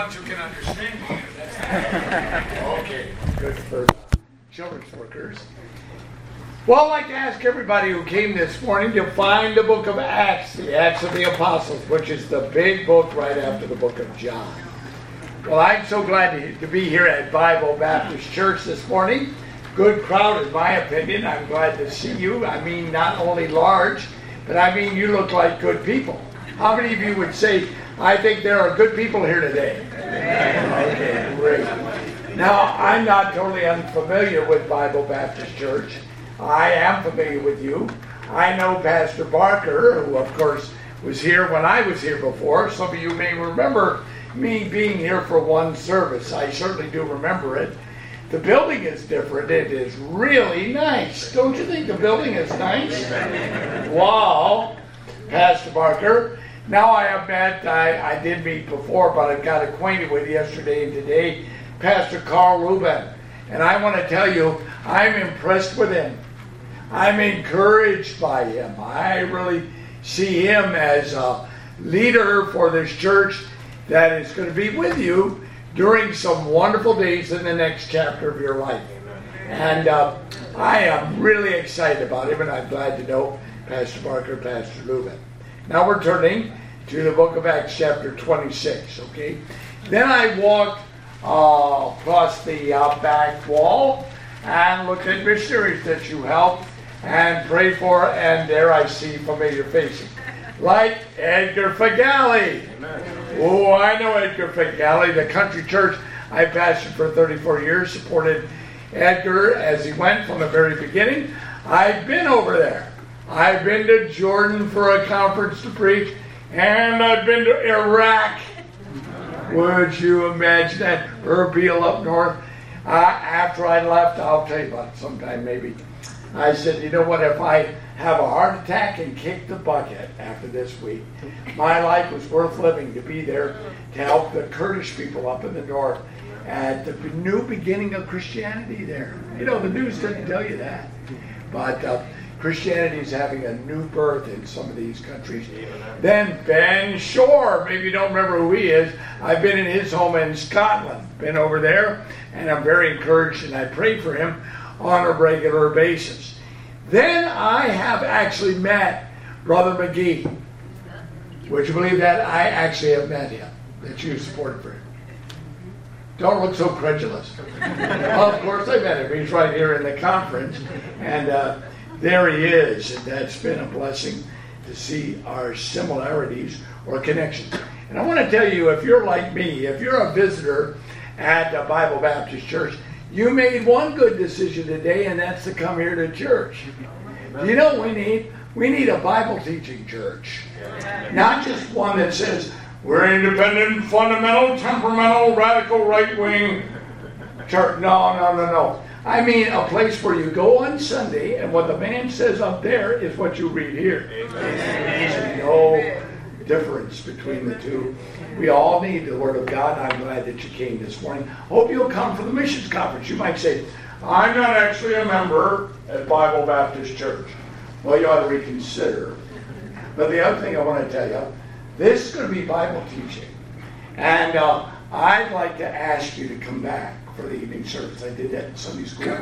ones who can understand me. Okay, good for children's workers. Well, I'd like to ask everybody who came this morning to find the book of Acts, the Acts of the Apostles, which is the big book right after the book of John. Well, I'm so glad to be here at Bible Baptist Church this morning. Good crowd, in my opinion. I'm glad to see you. I mean, not only large, but I mean, you look like good people. How many of you would say, I think there are good people here today? Okay, great. Now, I'm not totally unfamiliar with Bible Baptist Church. I am familiar with you. I know Pastor Barker, who, of course, was here when I was here before. Some of you may remember me being here for one service. I certainly do remember it. The building is different. It is really nice. Don't you think the building is nice? Wow, Pastor Barker. Now I have met, I did meet before, but I got acquainted with yesterday and today, Pastor Carl Ruben. And I want to tell you, I'm impressed with him. I'm encouraged by him. I really see him as a leader for this church that is going to be with you during some wonderful days in the next chapter of your life. And I am really excited about him, and I'm glad to know Pastor Barker, Pastor Ruben. Now we're turning to the book of Acts chapter 26, okay? Then I walked across the back wall and looked at missionaries that you helped and prayed for, and there I see familiar faces. Like Edgar Fagali. Oh, I know Edgar Fagali, the country church I pastored for 34 years, supported Edgar as he went from the very beginning. I've been over there. I've been to Jordan for a conference to preach, and I've been to Iraq. Would you imagine that? Erbil up north. After I left, I'll tell you about it sometime maybe. I said, you know what, if I have a heart attack and kick the bucket after this week, my life was worth living to be there to help the Kurdish people up in the north at the new beginning of Christianity there. You know, the news doesn't tell you that. But Christianity is having a new birth in some of these countries. Then Ben Shore, maybe you don't remember who he is. I've been in his home in Scotland, been over there, and I'm very encouraged, and I pray for him on a regular basis. Then I have actually met Brother McGee. Would you believe that? I actually have met him, that you supported for him. Don't look so credulous. Well, of course I met him. He's right here in the conference, and there he is, and that's been a blessing to see our similarities or connections. And I want to tell you, if you're like me, if you're a visitor at a Bible Baptist Church, you made one good decision today, and that's to come here to church. Do you know what we need? We need a Bible teaching church. Not just one that says, we're independent, fundamental, temperamental, radical, right-wing church. No. I mean a place where you go on Sunday, and what the man says up there is what you read here. There's no difference between the two. We all need the Word of God. I'm glad that you came this morning. Hope you'll come for the missions conference. You might say, I'm not actually a member at Bible Baptist Church. Well, you ought to reconsider. But the other thing I want to tell you, this is going to be Bible teaching. And I'd like to ask you to come back for the evening service. I did that in Sunday school.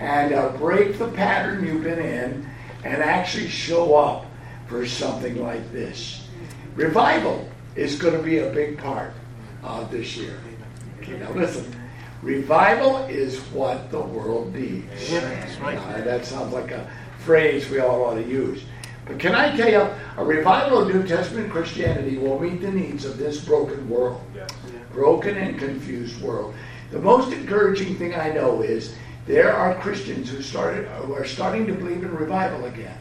And break the pattern you've been in and actually show up for something like this. Revival is going to be a big part of this year. Okay, now listen. Revival is what the world needs. That's right. That sounds like a phrase we all ought to use. But can I tell you, a revival of New Testament Christianity will meet the needs of this broken world. Broken and confused world. The most encouraging thing I know is there are Christians who are starting to believe in revival again.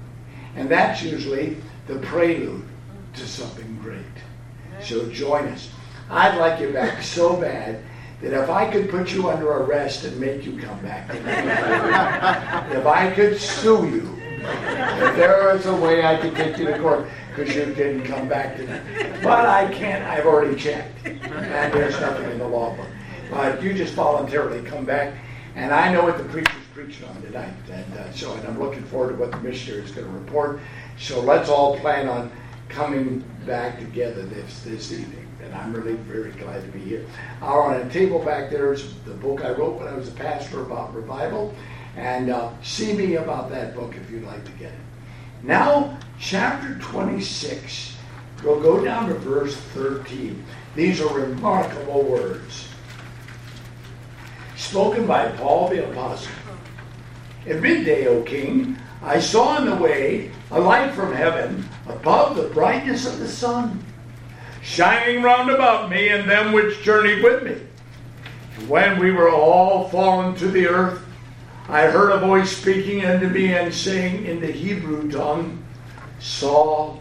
And that's usually the prelude to something great. So join us. I'd like you back so bad that if I could put you under arrest and make you come back tonight, if I could sue you, if there was a way I could take you to court because you didn't come back tonight. But I can't. I've already checked. And there's nothing in the law book. But you just voluntarily come back. And I know what the preacher's preaching on tonight. And I'm looking forward to what the missionary is going to report. So let's all plan on coming back together this evening. And I'm really very glad to be here. On a table back there is the book I wrote when I was a pastor about revival. And see me about that book if you'd like to get it. Now, chapter 26. We'll go down to verse 13. These are remarkable words. Spoken by Paul the Apostle. At midday, O king, I saw in the way a light from heaven above the brightness of the sun, shining round about me and them which journeyed with me. And when we were all fallen to the earth, I heard a voice speaking unto me and saying in the Hebrew tongue, Saul,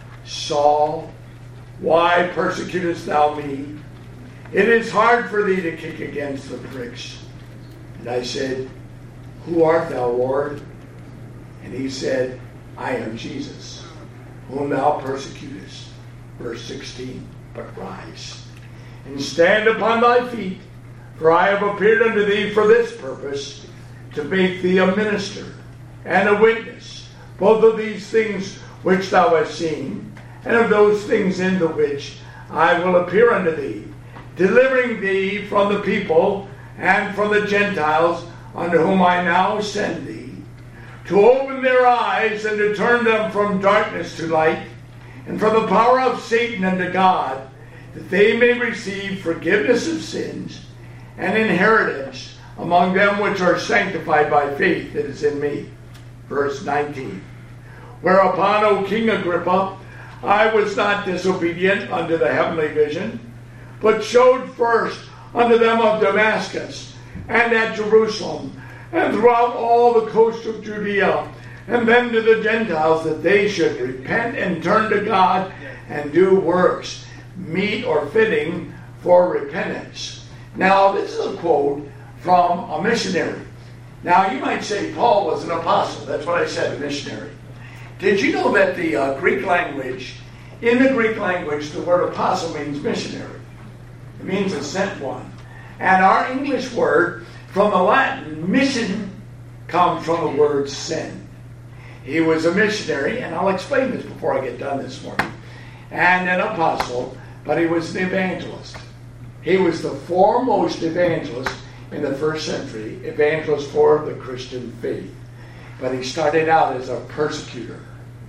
Saul, why persecutest thou me? It is hard for thee to kick against the pricks. And I said, Who art thou, Lord? And he said, I am Jesus, whom thou persecutest. Verse 16, but rise, and stand upon thy feet, for I have appeared unto thee for this purpose, to make thee a minister and a witness, both of these things which thou hast seen, and of those things in the which I will appear unto thee, delivering thee from the people and from the Gentiles, unto whom I now send thee, to open their eyes and to turn them from darkness to light, and from the power of Satan unto God, that they may receive forgiveness of sins and inheritance among them which are sanctified by faith that is in me. Verse 19. Whereupon, O King Agrippa, I was not disobedient unto the heavenly vision, but showed first unto them of Damascus, and at Jerusalem, and throughout all the coast of Judea, and then to the Gentiles, that they should repent and turn to God, and do works meet or fitting for repentance. Now, this is a quote from a missionary. Now, you might say Paul was an apostle. That's what I said, a missionary. Did you know that the Greek language, in the Greek language, the word apostle means missionary? It means a sent one. And our English word from the Latin, mission, comes from the word send. He was a missionary, and I'll explain this before I get done this morning, and an apostle, but he was an evangelist. He was the foremost evangelist in the first century, evangelist for the Christian faith. But he started out as a persecutor.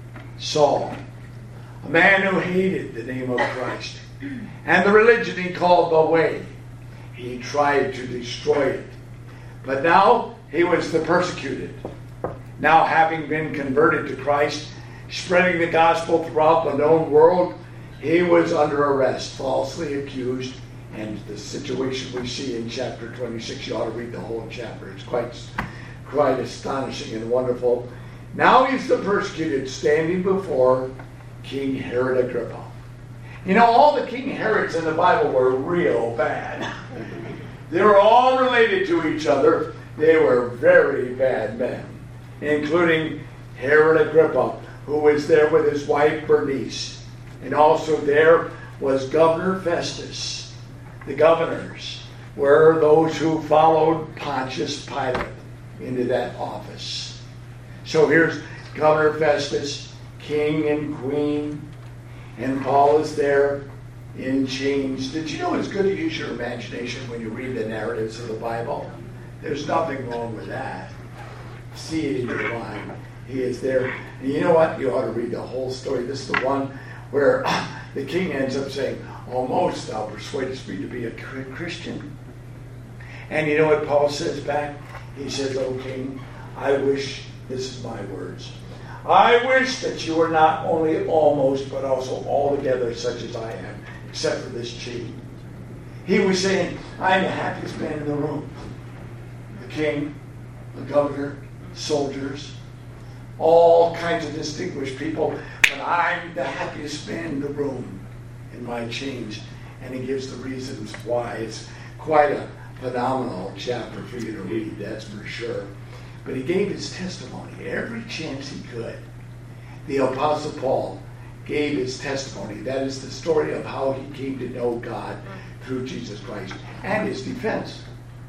Saul, a man who hated the name of Christ and the religion he called the Way. He tried to destroy it. But now he was the persecuted. Now, having been converted to Christ, spreading the gospel throughout the known world, he was under arrest, falsely accused. And the situation we see in chapter 26, you ought to read the whole chapter. It's quite astonishing and wonderful. Now he's the persecuted, standing before King Herod Agrippa. You know, all the King Herods in the Bible were real bad. They were all related to each other. They were very bad men, including Herod Agrippa, who was there with his wife Bernice. And also there was Governor Festus. The governors were those who followed Pontius Pilate into that office. So here's Governor Festus, king and queen, and Paul is there in chains. Did you know it's good to use your imagination when you read the narratives of the Bible? There's nothing wrong with that. See it in your mind. He is there. And you know what? You ought to read the whole story. This is the one where the king ends up saying, almost thou persuadest me to be a Christian. And you know what Paul says back? He says, O king, I wish, this is my words, I wish that you were not only almost, but also altogether such as I am, except for this chain. He was saying, I'm the happiest man in the room. The king, the governor, soldiers, all kinds of distinguished people, but I'm the happiest man in the room in my chains. And he gives the reasons why. It's quite a phenomenal chapter for you to read, that's for sure. But he gave his testimony every chance he could. The Apostle Paul gave his testimony. That is the story of how he came to know God through Jesus Christ, and his defense.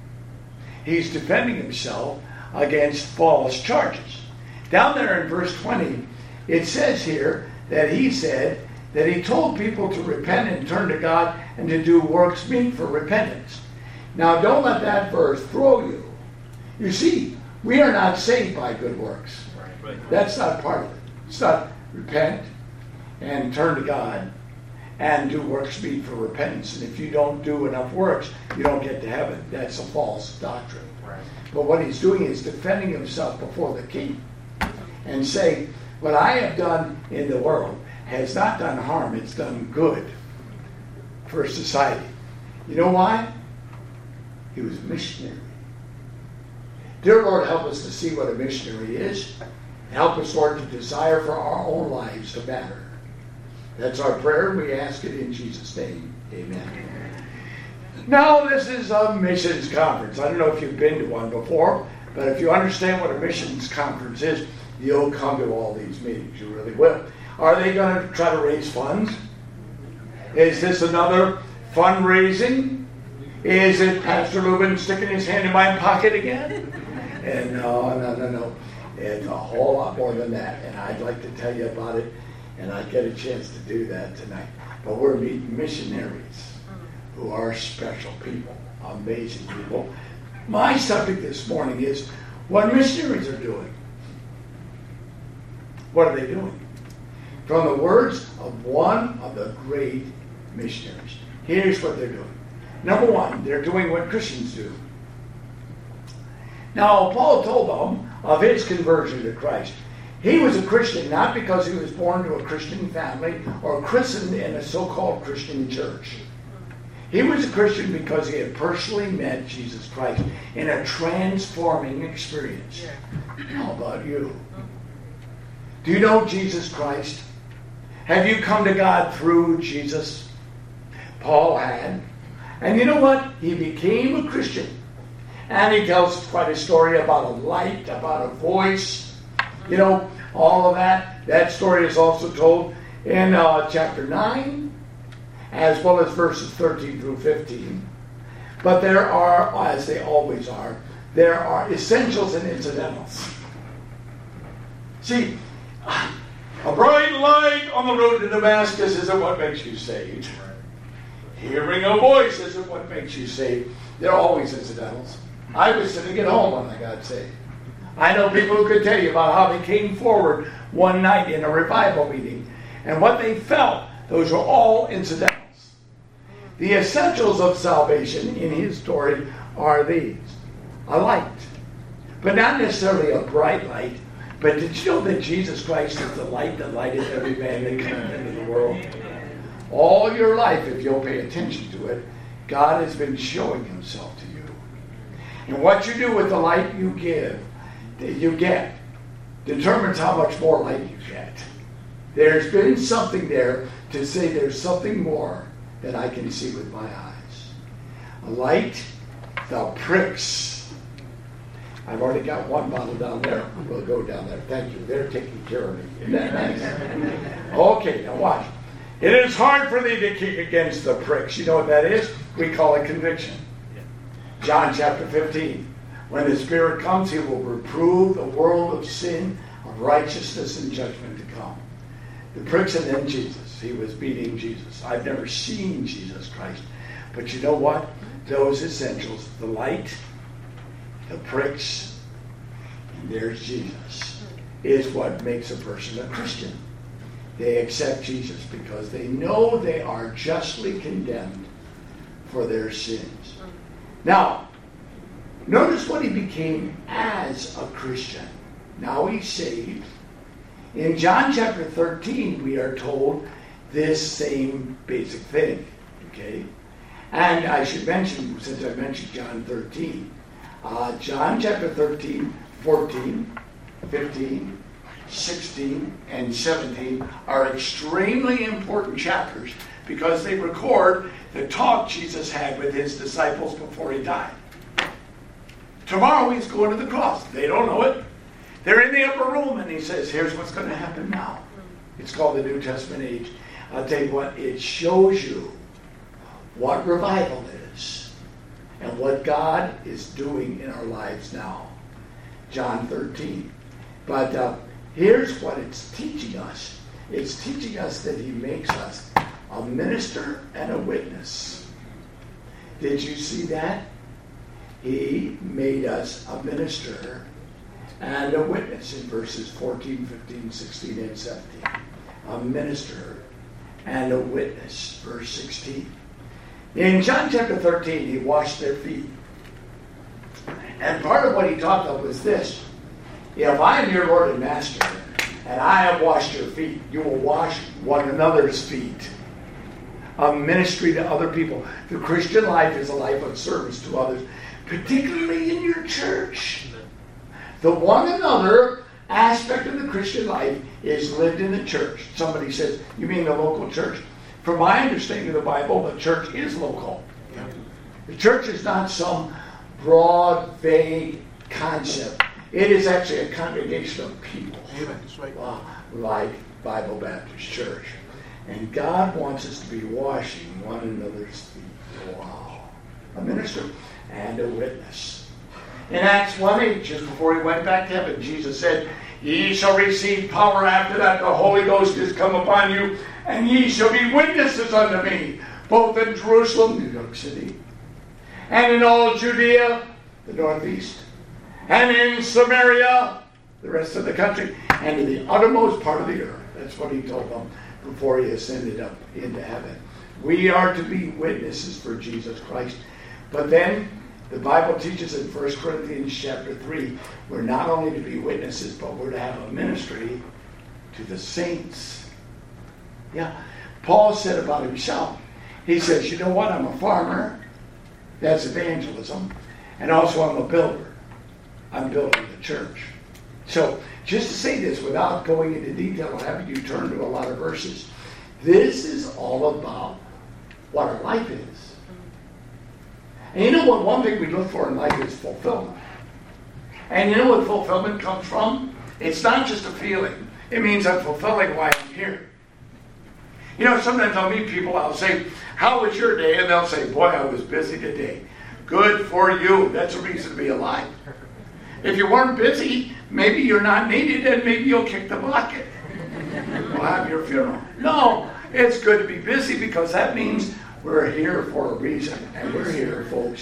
He's defending himself against false charges. Down there in verse 20, it says here that he said that he told people to repent and turn to God and to do works meet for repentance. Now, don't let that verse throw you. You see, we are not saved by good works. That's not part of it. It's not repent and turn to God and do works meet for repentance. And if you don't do enough works, you don't get to heaven. That's a false doctrine. Right. But what he's doing is defending himself before the king and saying, what I have done in the world has not done harm, it's done good for society. You know why? He was a missionary. Dear Lord, help us to see what a missionary is. Help us, Lord, to desire for our own lives to matter. That's our prayer, and we ask it in Jesus' name. Amen. Now, this is a missions conference. I don't know if you've been to one before, but if you understand what a missions conference is, you'll come to all these meetings. You really will. Are they going to try to raise funds? Is this another fundraising? Is it Pastor Lubin sticking his hand in my pocket again? And no. It's a whole lot more than that. And I'd like to tell you about it, and I get a chance to do that tonight. But we're meeting missionaries who are special people, amazing people. My subject this morning is what missionaries are doing. What are they doing? From the words of one of the great missionaries. Here's what they're doing. Number one, they're doing what Christians do. Now, Paul told them of his conversion to Christ. He was a Christian not because he was born to a Christian family or christened in a so-called Christian church. He was a Christian because he had personally met Jesus Christ in a transforming experience. How about you? Do you know Jesus Christ? Have you come to God through Jesus? Paul had. And you know what? He became a Christian. And he tells quite a story about a light, about a voice, you know, all of that. That story is also told in chapter 9, as well as verses 13 through 15. But there are, as they always are, there are essentials and incidentals. See, a bright light on the road to Damascus isn't what makes you saved. Hearing a voice isn't what makes you saved. There are always incidentals. I was sitting at home when I got saved. I know people who could tell you about how they came forward one night in a revival meeting and what they felt. Those were all incidentals. The essentials of salvation in his story are these. A light, but not necessarily a bright light. But did you know that Jesus Christ is the light that lighted every man that comes into the world? All your life, if you'll pay attention to it, God has been showing himself to you. And what you do with the light you get, determines how much more light you get. There's been something there to say there's something more that I can see with my eyes. A light that pricks. I've already got one bottle down there. We'll go down there. Thank you. They're taking care of me. Isn't that nice? Okay, now watch. It is hard for thee to kick against the pricks. You know what that is? We call it conviction. John chapter 15. When the Spirit comes, he will reprove the world of sin, of righteousness, and judgment to come. The pricks and then Jesus. He was beating Jesus. I've never seen Jesus Christ. But you know what? Those essentials, the light, the pricks, and there's Jesus, is what makes a person a Christian. They accept Jesus because they know they are justly condemned for their sins. Now, notice what he became as a Christian. Now he's saved. In John chapter 13, we are told this same basic thing. Okay? And I should mention, since I mentioned John 13, John chapter 13, 14, 15, 16, and 17 are extremely important chapters because they record the talk Jesus had with his disciples before he died. Tomorrow he's going to the cross. They don't know it. They're in the upper room and he says, here's what's going to happen now. It's called the New Testament age. I'll tell you what, it shows you what revival is and what God is doing in our lives now. John 13. But here's what it's teaching us. It's teaching us that he makes us a minister and a witness. Did you see that? He made us a minister and a witness in verses 14, 15, 16, and 17. A minister and a witness. Verse 16. In John chapter 13, he washed their feet. And part of what he taught them was this. If I am your Lord and Master, and I have washed your feet, you will wash one another's feet. A ministry to other people. The Christian life is a life of service to others, particularly in your church. The one another aspect of the Christian life is lived in the church. Somebody says, you mean the local church? From my understanding of the Bible, the church is local. The church is not some broad, vague concept. It is actually a congregation of people. That's right. Like Bible Baptist Church. And God wants us to be washing one another's feet. Wow. A minister and a witness. In Acts 1:8, just before he went back to heaven, Jesus said, ye shall receive power after that the Holy Ghost is come upon you, and ye shall be witnesses unto me, both in Jerusalem, New York City, and in all Judea, the northeast, and in Samaria, the rest of the country, and to the uttermost part of the earth. That's what he told them before he ascended up into heaven. We are to be witnesses for Jesus Christ. But then the Bible teaches in 1 Corinthians chapter 3, we're not only to be witnesses, but we're to have a ministry to the saints. Yeah. Paul said about himself, he says, you know what, I'm a farmer. That's evangelism. And also I'm a builder. I'm building the church. So, just to say this without going into detail and having you turn to a lot of verses, this is all about what our life is. And you know what? One thing we look for in life is fulfillment. And you know what fulfillment comes from? It's not just a feeling. It means I'm fulfilling why I'm here. You know, sometimes I'll meet people, I'll say, how was your day? And they'll say, boy, I was busy today. Good for you. That's a reason to be alive. If you weren't busy, maybe you're not needed and maybe you'll kick the bucket. We'll have your funeral. No, it's good to be busy because that means we're here for a reason. And we're here, folks,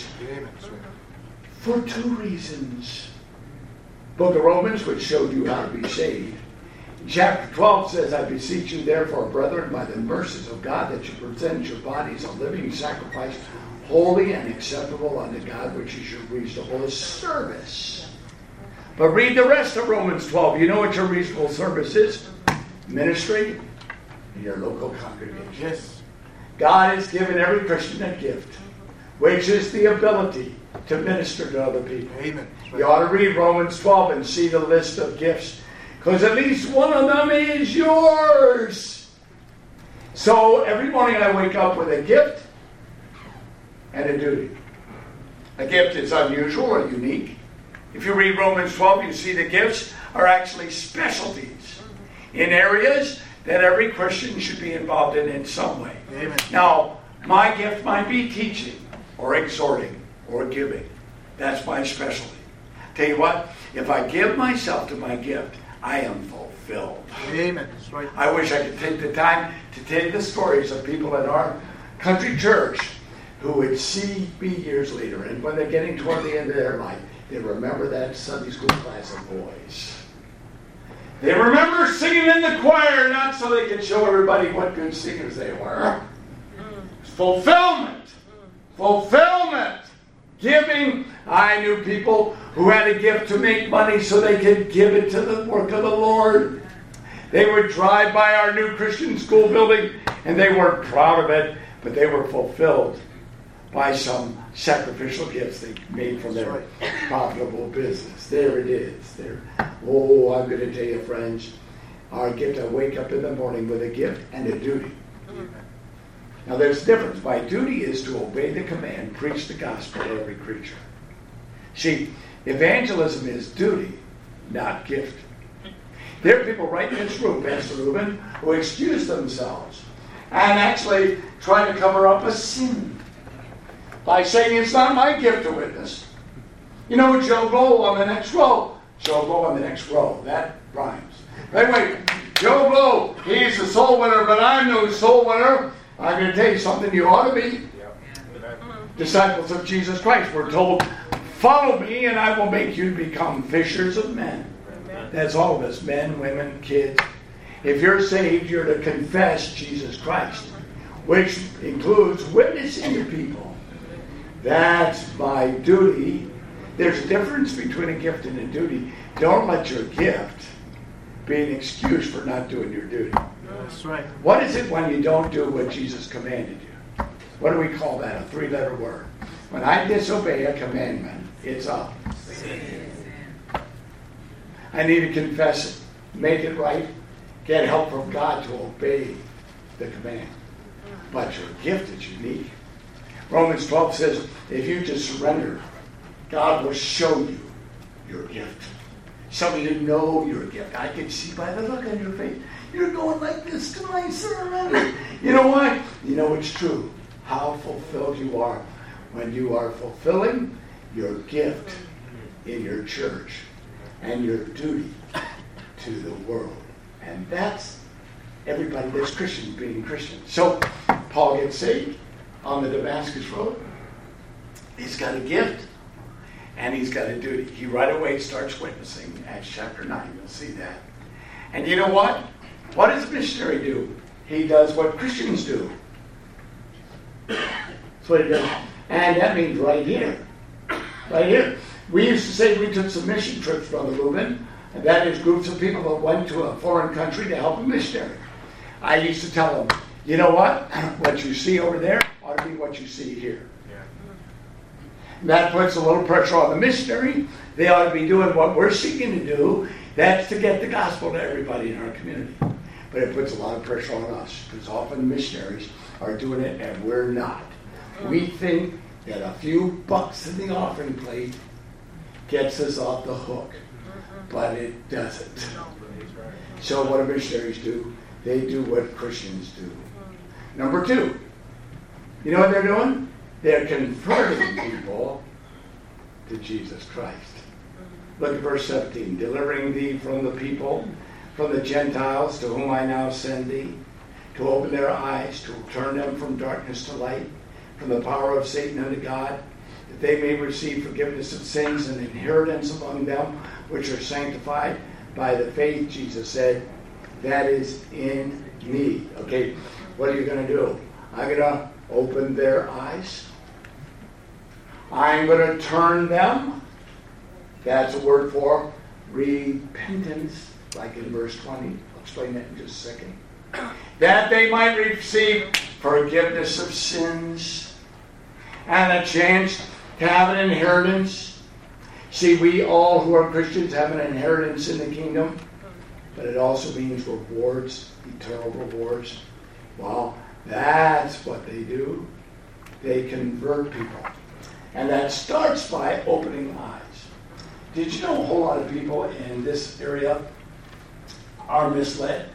for two reasons. Book of Romans, which showed you how to be saved. Chapter 12 says, I beseech you therefore, brethren, by the mercies of God, that you present your bodies a living sacrifice, holy and acceptable unto God, which is your reasonable service. But read the rest of Romans 12. You know what your reasonable service is? Ministry in your local congregation. Yes. God has given every Christian a gift, which is the ability to minister to other people. Amen. You ought to read Romans 12 and see the list of gifts, because at least one of them is yours. So every morning I wake up with a gift and a duty. A gift is unusual or unique. If you read Romans 12, you see the gifts are actually specialties in areas that every Christian should be involved in some way. Amen. Now, my gift might be teaching or exhorting or giving. That's my specialty. Tell you what, if I give myself to my gift, I am fulfilled. Amen. That's right. I wish I could take the time to tell you the stories of people at our country church who would see me years later, and when they're getting toward the end of their life, they remember that Sunday school class of boys. They remember singing in the choir, not so they could show everybody what good singers they were. Fulfillment. Fulfillment. Giving. I knew people who had a gift to make money so they could give it to the work of the Lord. They would drive by our new Christian school building, and they weren't proud of it, but they were fulfilled by some sacrificial gifts they made from their profitable business. There it is. There. Oh, I'm going to tell you, friends, our gift, I wake up in the morning with a gift and a duty. Now, there's a difference. My duty is to obey the command, preach the gospel to every creature. See, evangelism is duty, not gift. There are people right in this room, Pastor Reuben, who excuse themselves and actually try to cover up a sin by saying it's not my gift to witness. You know, Joe Blow on the next row. Joe Blow on the next row. That rhymes. Anyway, Joe Blow, he's a soul winner, but I'm no soul winner. I'm going to tell you something you ought to be. Disciples of Jesus Christ. We're told, follow me and I will make you become fishers of men. That's all of us, men, women, kids. If you're saved, you're to confess Jesus Christ, which includes witnessing to people. That's my duty. There's a difference between a gift and a duty. Don't let your gift be an excuse for not doing your duty. That's right. What is it when you don't do what Jesus commanded you? What do we call that? A 3-letter word. When I disobey a commandment, it's a sin. I need to confess it, make it right, get help from God to obey the command. But your gift is unique. Romans 12 says, if you just surrender, God will show you your gift. Some of you know your gift. I can see by the look on your face. You're going like this to my sermon. You know why? You know it's true. How fulfilled you are when you are fulfilling your gift in your church and your duty to the world. And that's everybody that's Christian being Christian. So Paul gets saved on the Damascus Road. He's got a gift and he's got a duty. He right away starts witnessing. Acts chapter 9, you'll see that. And you know what? What does a missionary do? He does what Christians do. That's what he does. And that means right here. Right here. We used to say we took some mission trips, Brother Reuben, and that is groups of people that went to a foreign country to help a missionary. I used to tell them, you know what? What you see over there ought to be what you see here. And that puts a little pressure on the missionary. They ought to be doing what we're seeking to do. That's to get the gospel to everybody in our community. But it puts a lot of pressure on us because often missionaries are doing it and we're not. We think that a few bucks in the offering plate gets us off the hook, but it doesn't. So what do missionaries do? They do what Christians do. Number 2, you know what they're doing? They're converting people to Jesus Christ. Look at verse 17. Delivering thee from the people, from the Gentiles, to whom I now send thee, to open their eyes, to turn them from darkness to light, from the power of Satan unto God, that they may receive forgiveness of sins and inheritance among them which are sanctified by the faith, Jesus said, that is in me. Okay, what are you going to do? I'm going to open their eyes. I'm going to turn them. That's a word for repentance, like in verse 20. I'll explain that in just a second. That they might receive forgiveness of sins and a chance to have an inheritance. See, we all who are Christians have an inheritance in the kingdom, but it also means rewards, eternal rewards. Well, that's what they do. They convert people. And that starts by opening eyes. Did you know a whole lot of people in this area are misled?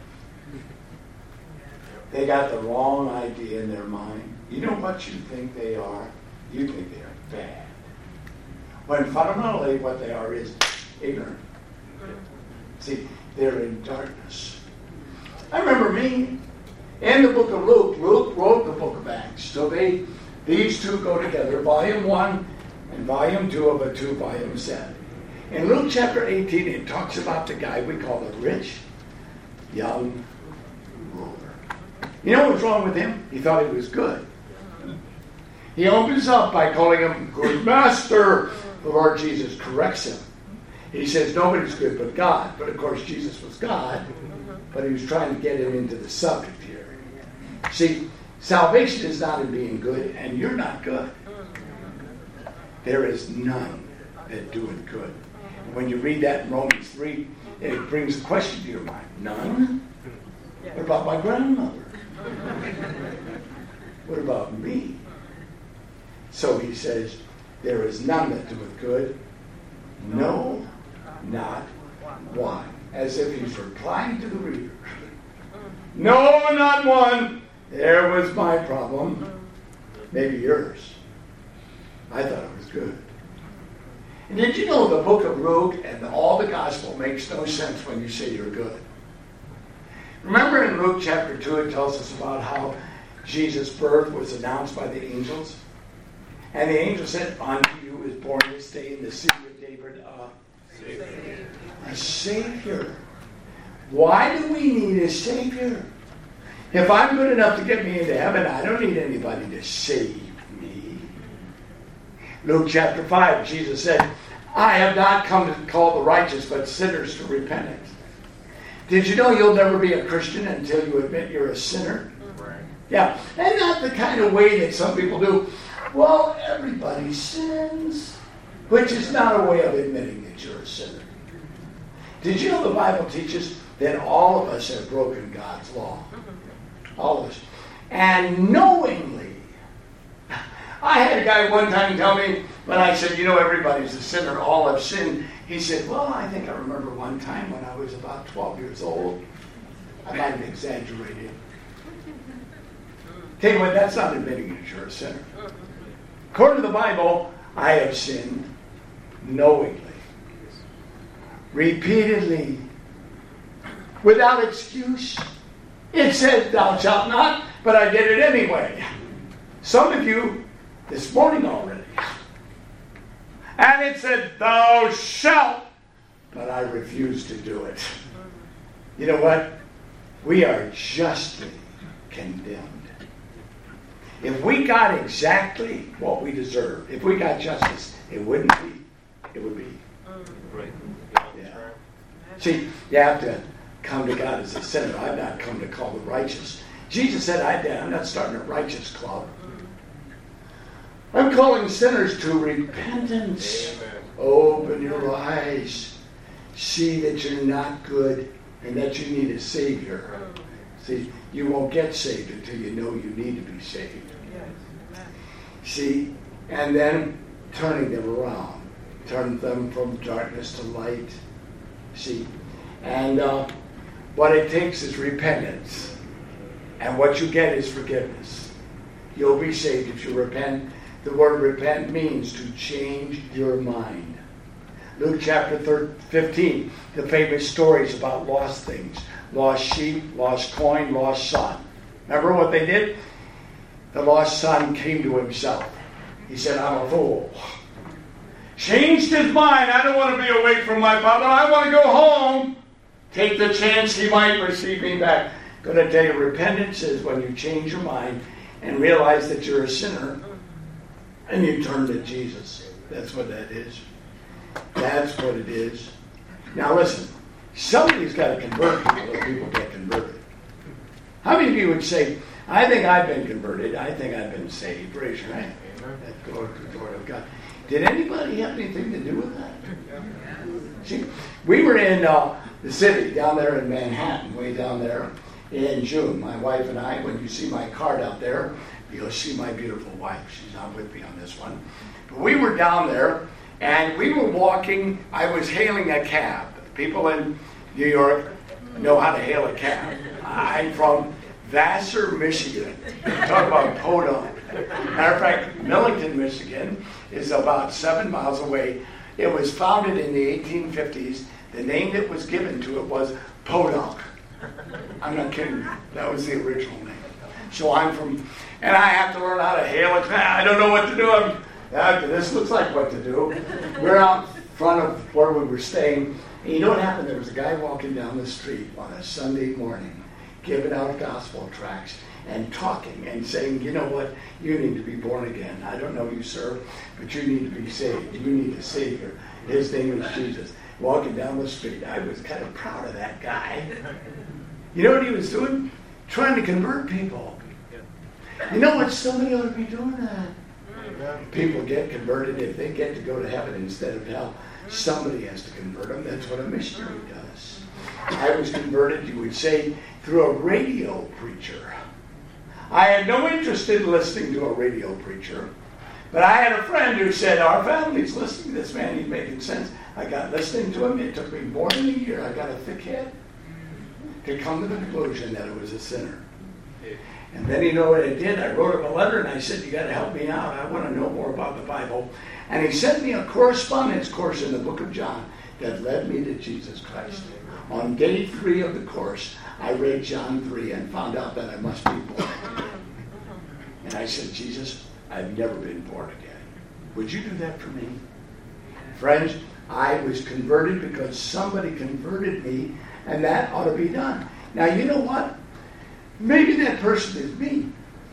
They got the wrong idea in their mind. You know what you think they are? You think they are bad. When fundamentally what they are is ignorant. See, they're in darkness. I remember me in the book of Luke. Luke wrote the book of Acts. So these two go together, volume 1 and volume 2 of a 2-volume set. In Luke chapter 18, it talks about the guy we call the rich young ruler. You know what's wrong with him? He thought he was good. He opens up by calling him good master. The Lord Jesus corrects him. He says nobody's good but God. But of course Jesus was God. But he was trying to get him into the subject here. See, salvation is not in being good, and you're not good. There is none that doeth good. And when you read that in Romans 3, it brings a question to your mind. None? What about my grandmother? What about me? So he says, there is none that doeth good. No, not one. As if he's replying to the reader. No, not one. There was my problem. Maybe yours. I thought it was good. And did you know the book of Luke and all the gospel makes no sense when you say you're good? Remember in Luke chapter 2, it tells us about how Jesus' birth was announced by the angels. And the angel said, unto you is born this day in the city of David a Savior. Why do we need a Savior? If I'm good enough to get me into heaven, I don't need anybody to save me. Luke chapter 5, Jesus said, I have not come to call the righteous, but sinners to repentance. Did you know you'll never be a Christian until you admit you're a sinner? Right. Yeah, and not the kind of way that some people do. Well, everybody sins, which is not a way of admitting that you're a sinner. Did you know the Bible teaches that all of us have broken God's law? All of us. And knowingly. I had a guy one time tell me, when I said, you know, everybody's a sinner, all have sinned. He said, well, I think I remember one time when I was about 12 years old. I might have exaggerated. Tell you what, that's not admitting that you're a sinner. According to the Bible, I have sinned knowingly, repeatedly, without excuse. It said, thou shalt not, but I did it anyway. Some of you, this morning already. And it said, thou shalt, but I refused to do it. You know what? We are justly condemned. If we got exactly what we deserve, if we got justice, it wouldn't be. It would be. Right. Yeah. See, you have to come to God as a sinner. I've not come to call the righteous. Jesus said, I'm not starting a righteous club. I'm calling sinners to repentance. Amen. Open your eyes. See that you're not good and that you need a Savior. See, you won't get saved until you know you need to be saved. See, and then turning them around. Turn them from darkness to light. See, and what it takes is repentance. And what you get is forgiveness. You'll be saved if you repent. The word repent means to change your mind. Luke chapter 15, the famous stories about lost things. Lost sheep, lost coin, lost son. Remember what they did? The lost son came to himself. He said, I'm a fool. Changed his mind. I don't want to be away from my father. I want to go home. Take the chance he might receive me back. I'm going to tell you, repentance is when you change your mind and realize that you're a sinner and you turn to Jesus. That's what that is. That's what it is. Now listen, somebody's got to convert people or people get converted. How many of you would say, I think I've been converted. I think I've been saved. Raise your hand. That's glory to the Lord of God. Did anybody have anything to do with that? See, we were in the city down there in Manhattan, way down there in June. My wife and I, when you see my card out there, you'll see my beautiful wife. She's not with me on this one. But we were down there, and we were walking. I was hailing a cab. People in New York know how to hail a cab. I'm from Vassar, Michigan. Talk about podunk. Matter of fact, Millington, Michigan is about 7 miles away. It was founded in the 1850s. The name that was given to it was Podunk. I'm not kidding you. That was the original name. So I'm from, and I have to learn how to hail it. I don't know what to do. This looks like what to do. We're out front of where we were staying. And you know what happened? There was a guy walking down the street on a Sunday morning, giving out gospel tracts and talking and saying, you know what? You need to be born again. I don't know you, sir, but you need to be saved. You need a Savior. His name is Jesus. Walking down the street. I was kind of proud of that guy. You know what he was doing? Trying to convert people. You know what? Somebody ought to be doing that. People get converted if they get to go to heaven instead of hell. Somebody has to convert them. That's what a missionary does. I was converted, you would say, through a radio preacher. I had no interest in listening to a radio preacher, but I had a friend who said, our family's listening to this man, he's making sense. I got listening to him. It took me more than a year. I got a thick head to come to the conclusion that it was a sinner. And then you know what I did? I wrote him a letter and I said, you got to help me out. I want to know more about the Bible. And he sent me a correspondence course in the book of John that led me to Jesus Christ. On day 3 of the course, I read John 3 and found out that I must be born again. And I said, Jesus, I've never been born again. Would you do that for me? Friends, I was converted because somebody converted me, and that ought to be done. Now, you know what? Maybe that person is me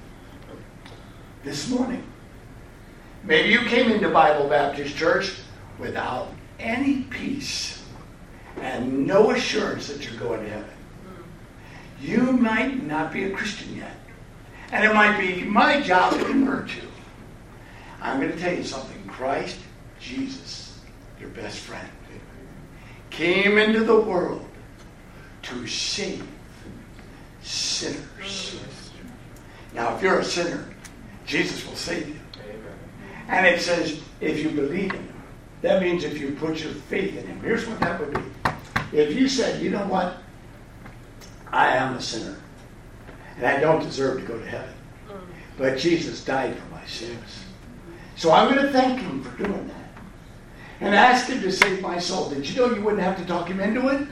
this morning. Maybe you came into Bible Baptist Church without any peace and no assurance that you're going to heaven. You might not be a Christian yet. And it might be my job to convert you. I'm going to tell you something. Christ Jesus, your best friend, came into the world to save sinners. Now, if you're a sinner, Jesus will save you. And it says, if you believe in him. That means if you put your faith in him. Here's what that would be. If you said, you know what? I am a sinner. And I don't deserve to go to heaven. But Jesus died for my sins. So I'm going to thank him for doing that. And ask him to save my soul. Did you know you wouldn't have to talk him into it?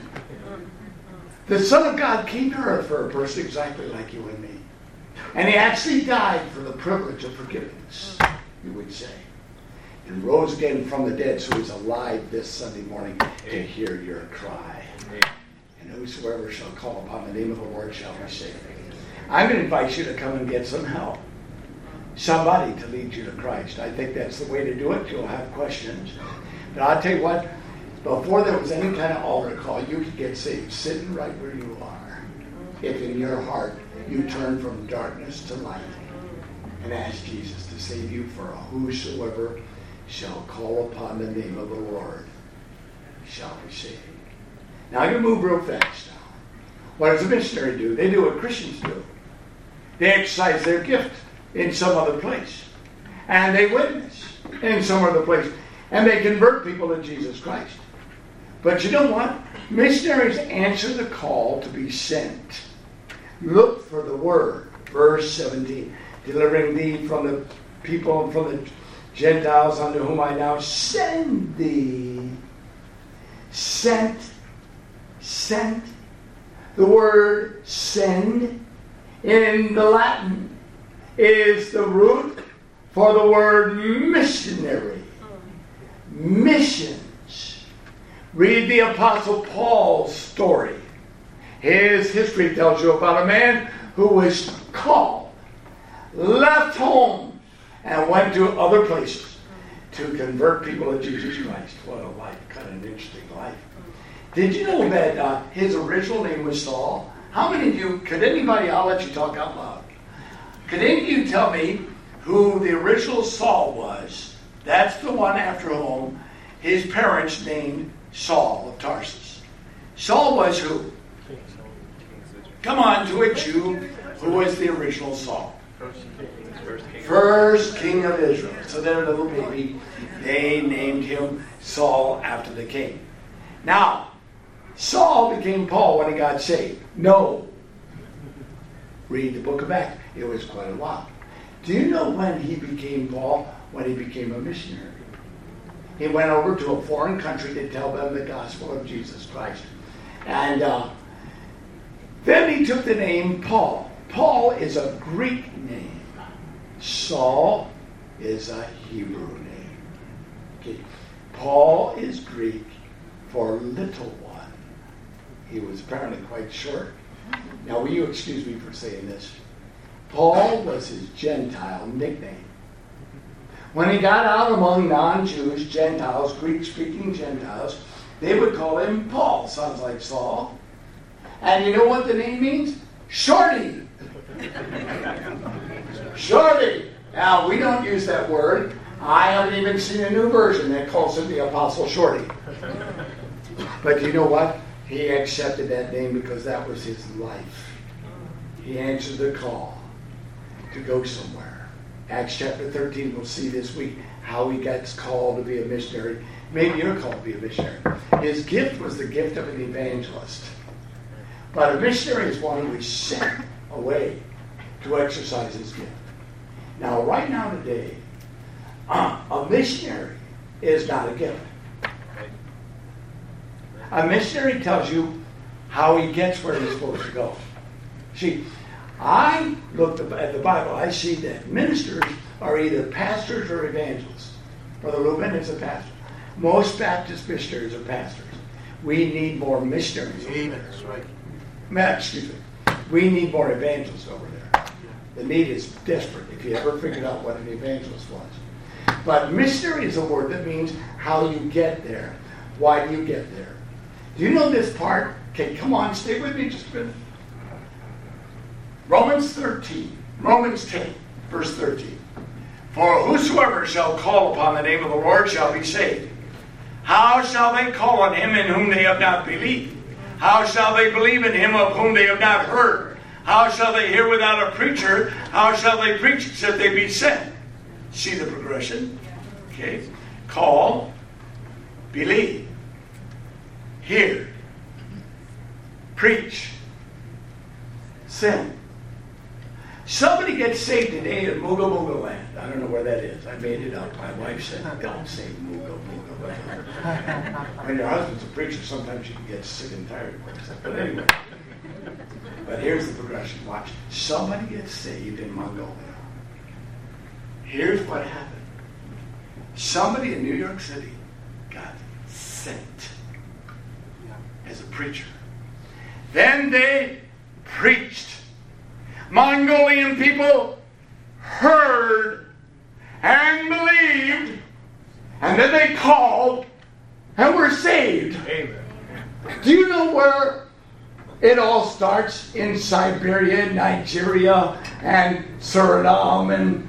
The Son of God came to earth for a person exactly like you and me. And he actually died for the privilege of forgiveness, you would say. And rose again from the dead, so he's alive this Sunday morning to hear your cry. And whosoever shall call upon the name of the Lord shall be saved. I'm going to invite you to come and get some help. Somebody to lead you to Christ. I think that's the way to do it. You'll have questions. But I'll tell you what, before there was any kind of altar call, you could get saved sitting right where you are. If in your heart you turn from darkness to light and ask Jesus to save you, for whosoever shall call upon the name of the Lord shall be saved. Now I'm going to move real fast now. What does a missionary do? They do what Christians do. They exercise their gift in some other place. And they witness in some other place. And they convert people to Jesus Christ. But you know what? Missionaries answer the call to be sent. Look for the word. Verse 17. Delivering thee from the people and from the Gentiles unto whom I now send thee. Sent. Sent. The word send in the Latin is the root for the word missionary. Missions. Read the Apostle Paul's story. His history tells you about a man who was called, left home, and went to other places to convert people to Jesus Christ. What a life. Kind of an interesting life. Did you know that his original name was Saul? How many of you, could anybody, I'll let you talk out loud. Could any of you tell me who the original Saul was? That's the one after whom his parents named Saul of Tarsus. Saul was who? Come on, to a Jew who was the original Saul. First king of Israel. So their little baby, they named him Saul after the king. Now, Saul became Paul when he got saved. No. Read the book of Acts. It was quite a while. Do you know when he became Paul? When he became a missionary. He went over to a foreign country to tell them the gospel of Jesus Christ. And then he took the name Paul. Paul is a Greek name. Saul is a Hebrew name. Okay. Paul is Greek for little one. He was apparently quite short. Now, will you excuse me for saying this? Paul was his Gentile nickname. When he got out among non-Jews, Gentiles, Greek-speaking Gentiles, they would call him Paul. Sounds like Saul. And you know what the name means? Shorty. Shorty. Now, we don't use that word. I haven't even seen a new version that calls him the Apostle Shorty. But you know what? He accepted that name because that was his life. He answered the call to go somewhere. Acts chapter 13, we'll see this week how he gets called to be a missionary. Maybe you're called to be a missionary. His gift was the gift of an evangelist. But a missionary is one who is sent away to exercise his gift. Now, right now today, a missionary is not a gift. A missionary tells you how he gets where he's supposed to go. See, I look at the Bible, I see that ministers are either pastors or evangelists. Brother Reuben is a pastor. Most Baptist missionaries are pastors. We need more missionaries. Amen. That's right. Excuse me. We need more evangelists over there. The need is desperate, if you ever figured out what an evangelist was. But missionary is a word that means how you get there. Why do you get there? Do you know this part? Okay, come on, stay with me just a minute. Romans 10, verse 13. For whosoever shall call upon the name of the Lord shall be saved. How shall they call on him in whom they have not believed? How shall they believe in him of whom they have not heard? How shall they hear without a preacher? How shall they preach except they be sent? See the progression? Okay. Call, believe, hear, preach, send. Somebody gets saved today in Mooga Mooga land. I don't know where that is. I made it up. My wife said, don't say Mooga Mooga land. When your husband's a preacher, sometimes you can get sick and tired of it. But anyway. But here's the progression. Watch. Somebody gets saved in Mongolia. Here's what happened. Somebody in New York City got sent as a preacher. Then they preached. Mongolian people heard and believed, and then they called and were saved. Amen. Do you know where it all starts? In Siberia, Nigeria, and Suriname, and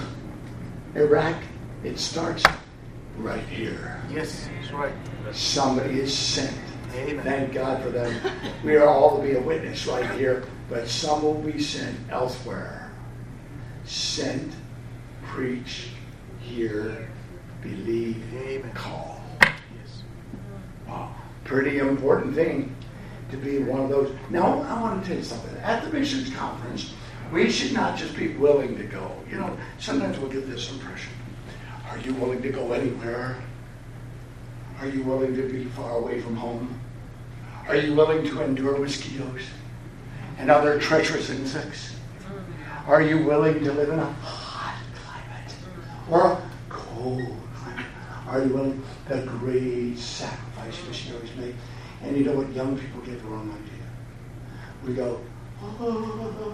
Iraq. It starts right here. Yes, that's right. Somebody is sent. Amen. Thank God for them. We are all to be a witness right here, but some will be sent elsewhere. Sent, preach, hear, believe, Amen. call. Yes. Wow. Pretty important thing to be one of those. Now, I want to tell you something. At the missions conference, we should not just be willing to go. You know, sometimes we'll get this impression. Are you willing to go anywhere? Are you willing to be far away from home? Are you willing to endure mosquitoes and other treacherous insects? Are you willing to live in a hot climate or a cold climate? Are you willing? The great sacrifice missionaries make. And you know what young people get the wrong idea? We go, oh,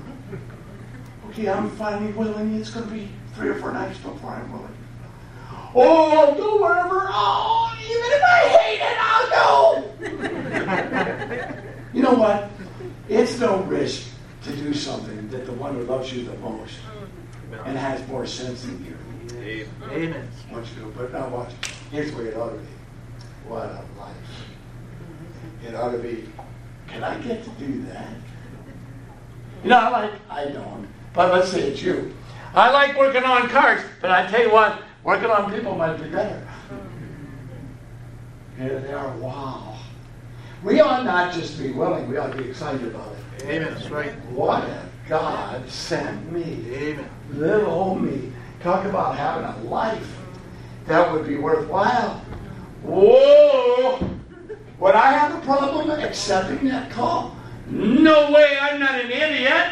okay, I'm finally willing. It's going to be 3 or 4 nights before I'm willing. Oh, I'll go wherever. Oh, even if I hate it, I'll go. You know what? It's no risk to do something that the one who loves you the most and has more sense than you. Amen. Wants you to do. But now watch. Here's where it ought to be. What a life. It ought to be, can I get to do that? You know, I don't. But let's say it's you. I like working on cars, but I tell you what, working on people might be better. Here they are, wow. We ought not just be willing, we ought to be excited about it. Amen. That's right. What a God sent me. Amen. Little old me. Talk about having a life that would be worthwhile. Whoa! Would I have a problem accepting that call? No way, I'm not an idiot.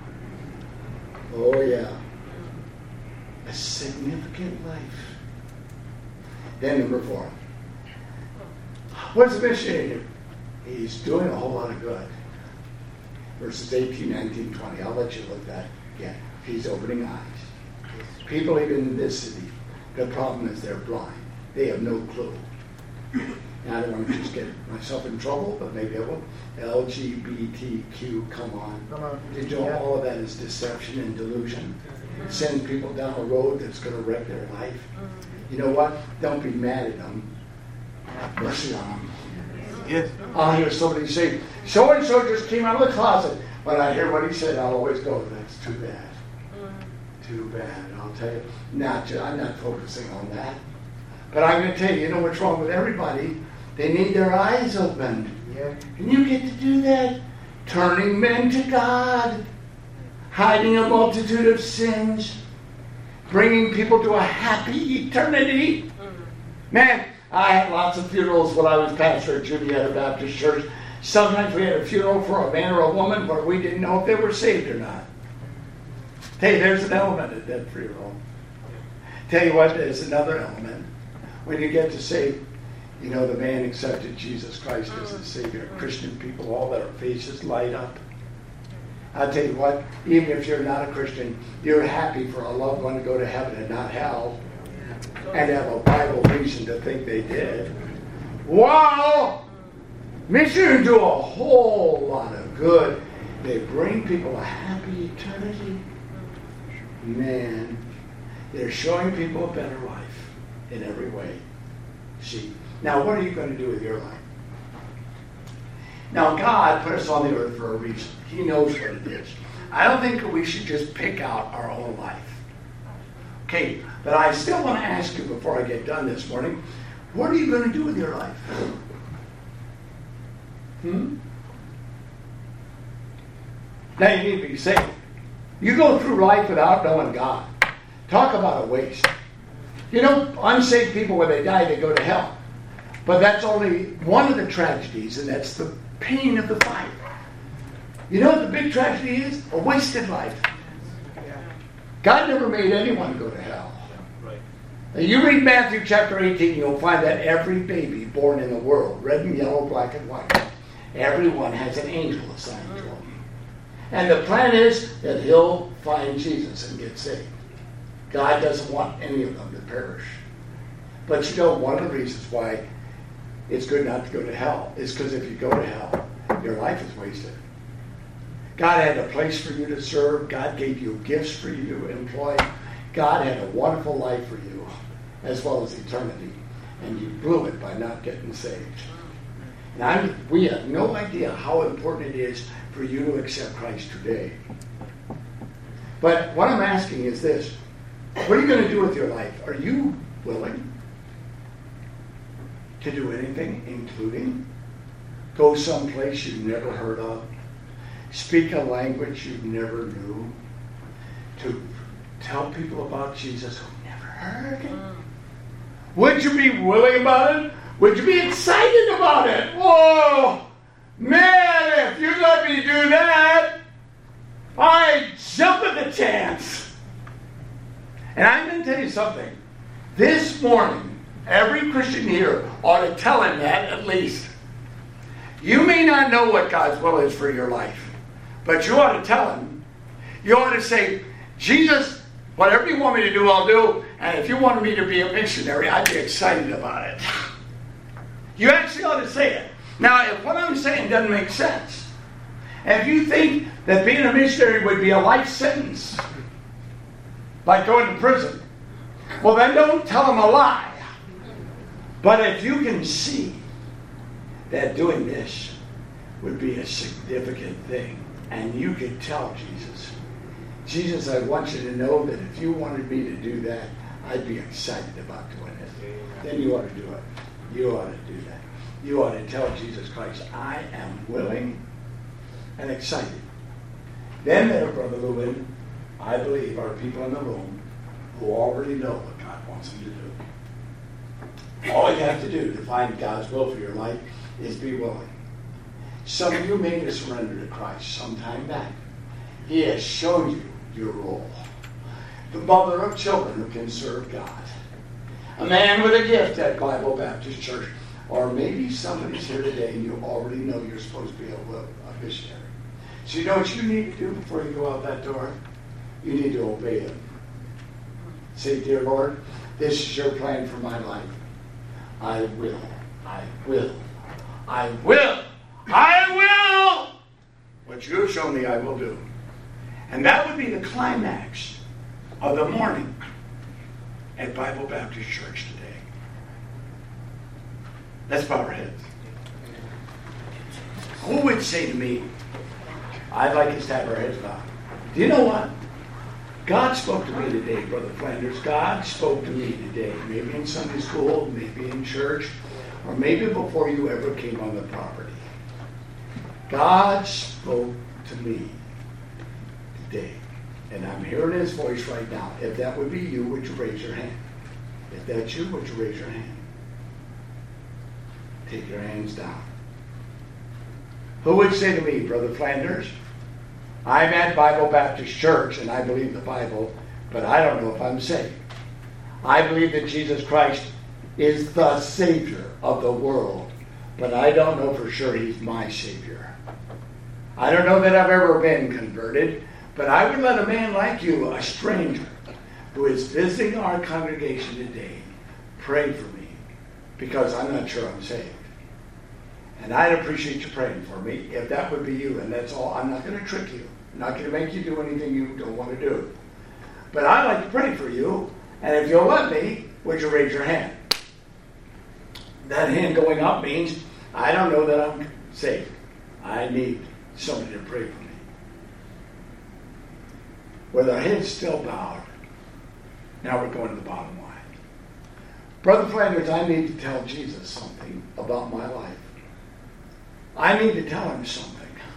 Oh yeah. A significant life. Then number 4. What does the missionary do? He's doing a whole lot of good. Verses 18, 19, 20. I'll let you look at that again. He's opening eyes. People even in this city, the problem is they're blind. They have no clue. And I don't want to just get myself in trouble, but maybe I will. LGBTQ, come on. Did you know all of that is deception and delusion? Send people down a road that's going to wreck their life. You know what? Don't be mad at them. Have mercy on them. Yes. I'll hear somebody say, so-and-so just came out of the closet. When I hear what he said, I'll always go, that's too bad. Too bad. I'll tell you. I'm not focusing on that. But I'm going to tell you, you know what's wrong with everybody? They need their eyes opened. Yeah. And you get to do that. Turning men to God. Hiding a multitude of sins. Bringing people to a happy eternity. Man, I had lots of funerals when I was pastor at Julietta Baptist Church. Sometimes we had a funeral for a man or a woman where we didn't know if they were saved or not. Hey, there's an element at that funeral. Tell you what, there's another element. When you get to say, you know, the man accepted Jesus Christ as his Savior. Christian people, all their faces light up. I'll tell you what, even if you're not a Christian, you're happy for a loved one to go to heaven and not hell, and have a Bible reason to think they did. Wow! Missionaries do a whole lot of good. They bring people a happy eternity. Man, they're showing people a better life in every way. See, now what are you going to do with your life? Now, God put us on the earth for a reason. He knows what it is. I don't think we should just pick out our own life. Okay, but I still want to ask you before I get done this morning, what are you going to do with your life? Now you need to be saved. You go through life without knowing God. Talk about a waste. You know, unsaved people, when they die, they go to hell. But that's only one of the tragedies, and that's the pain of the fire. You know what the big tragedy is? A wasted life. God never made anyone go to hell. Now you read Matthew chapter 18, you'll find that every baby born in the world, red and yellow, black and white, everyone has an angel assigned to him. And the plan is that he'll find Jesus and get saved. God doesn't want any of them to perish. But you know, one of the reasons why it's good not to go to hell is because if you go to hell, your life is wasted. God had a place for you to serve. God gave you gifts for you to employ. God had a wonderful life for you, as well as eternity. And you blew it by not getting saved. And we have no idea how important it is for you to accept Christ today. But what I'm asking is this. What are you going to do with your life? Are you willing to do anything, including go someplace you've never heard of, speak a language you never knew, to tell people about Jesus who never heard it? Would you be willing about it? Would you be excited about it? Whoa! Man, if you let me do that, I'd jump at the chance. And I'm going to tell you something. This morning, every Christian here ought to tell him that at least. You may not know what God's will is for your life, but you ought to tell him. You ought to say, Jesus, whatever you want me to do, I'll do. And if you wanted me to be a missionary, I'd be excited about it. You actually ought to say it. Now, if what I'm saying doesn't make sense, and if you think that being a missionary would be a life sentence, like going to prison, well, then don't tell them a lie. But if you can see that doing this would be a significant thing, and you could tell Jesus, I want you to know that if you wanted me to do that, I'd be excited about doing it. Then you ought to do it. You ought to do that. You ought to tell Jesus Christ, I am willing and excited. Then there, Brother Lewin, I believe are people in the room who already know what God wants them to do. All you have to do to find God's will for your life is be willing. Some of you made a surrender to Christ some time back. He has shown you your role. The mother of children who can serve God. A man with a gift at Bible Baptist Church. Or maybe somebody's here today and you already know you're supposed to be a missionary. So you know what you need to do before you go out that door? You need to obey him. Say, dear Lord, this is your plan for my life. I will. I will. I will. I will. What you have shown me, I will do. And that would be the climax of the morning at Bible Baptist Church today. Let's bow our heads. Who would say to me, I'd like us to have our heads bowed? Do you know what? God spoke to me today, Brother Flanders. God spoke to me today. Maybe in Sunday school, maybe in church, or maybe before you ever came on the property. God spoke to me today. And I'm hearing his voice right now. If that would be you, would you raise your hand? If that's you, would you raise your hand? Take your hands down. Who would say to me, Brother Flanders, I'm at Bible Baptist Church and I believe the Bible, but I don't know if I'm saved. I believe that Jesus Christ is the Savior of the world, but I don't know for sure He's my Savior. I don't know that I've ever been converted, but I would let a man like you, a stranger, who is visiting our congregation today, pray for me, because I'm not sure I'm saved. And I'd appreciate you praying for me, if that would be you, and that's all. I'm not going to trick you. I'm not going to make you do anything you don't want to do. But I'd like to pray for you, and if you'll let me, would you raise your hand? That hand going up means I don't know that I'm saved. I need somebody to pray for me. With our heads still bowed, now we're going to the bottom line. Brother Flanders, I need to tell Jesus something about my life. I need to tell him something.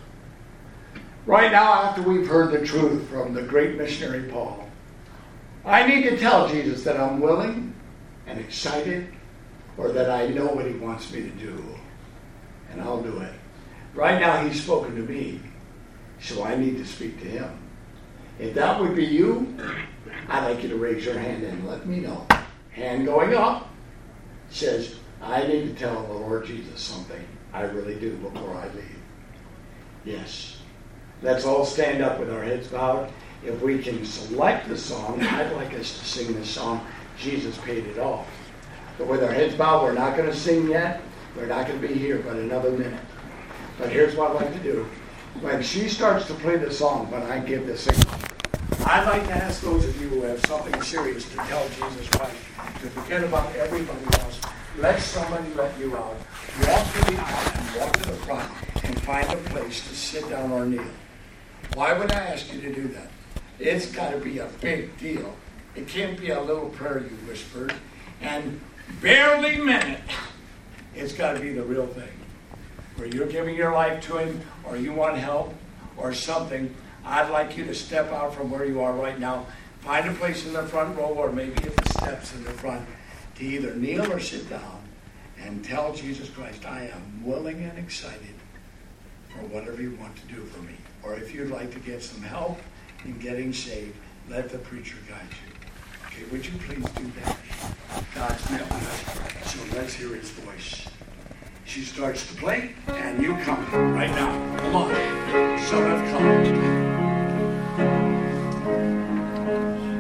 Right now, after we've heard the truth from the great missionary Paul, I need to tell Jesus that I'm willing and excited, or that I know what he wants me to do, and I'll do it. Right now, he's spoken to me, so I need to speak to him. If that would be you, I'd like you to raise your hand and let me know. Hand going up says, I need to tell the Lord Jesus something. I really do before I leave. Yes. Let's all stand up with our heads bowed. If we can select the song, I'd like us to sing this song, Jesus Paid It All. But with our heads bowed, we're not going to sing yet. We're not going to be here but another minute. But here's what I'd like to do. When she starts to play the song, when I give the signal, I'd like to ask those of you who have something serious to tell Jesus Christ to forget about everybody else. Let somebody let you out. Walk to the aisle and walk to the front and find a place to sit down or kneel. Why would I ask you to do that? It's got to be a big deal. It can't be a little prayer you whispered and barely meant it. It's got to be the real thing. Where you're giving your life to him, or you want help, or something. I'd like you to step out from where you are right now. Find a place in the front row, or maybe at the steps in the front, to either kneel or sit down and tell Jesus Christ, I am willing and excited for whatever you want to do for me. Or if you'd like to get some help in getting saved, let the preacher guide you. Okay, would you please do that? God's met with us, so let's hear his voice. She starts to play, and you come right now. Come on. Some have come.